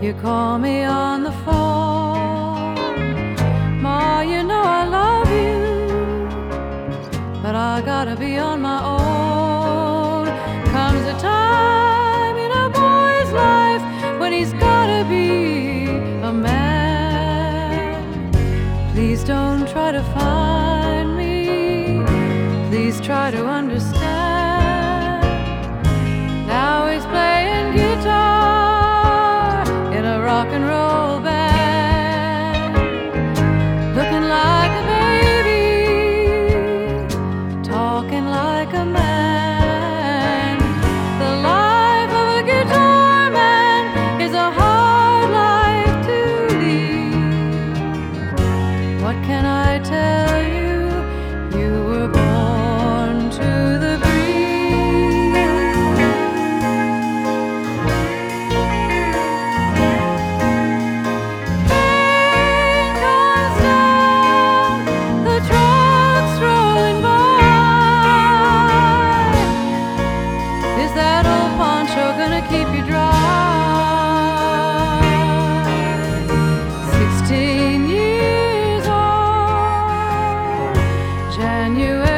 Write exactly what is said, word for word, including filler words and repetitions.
You call me on the phone, Ma, you know I love you, but I gotta be on my own. Comes a time in a boy's life when he's gotta be a man. Please don't try to find me, please try to understand. Now he's playing guitar in a rock and roll band, looking like a baby, talking like a man. The life of a guitar man is a hard life to lead. What can I tell you? You were born to the keep you dry. Sixteen years old, January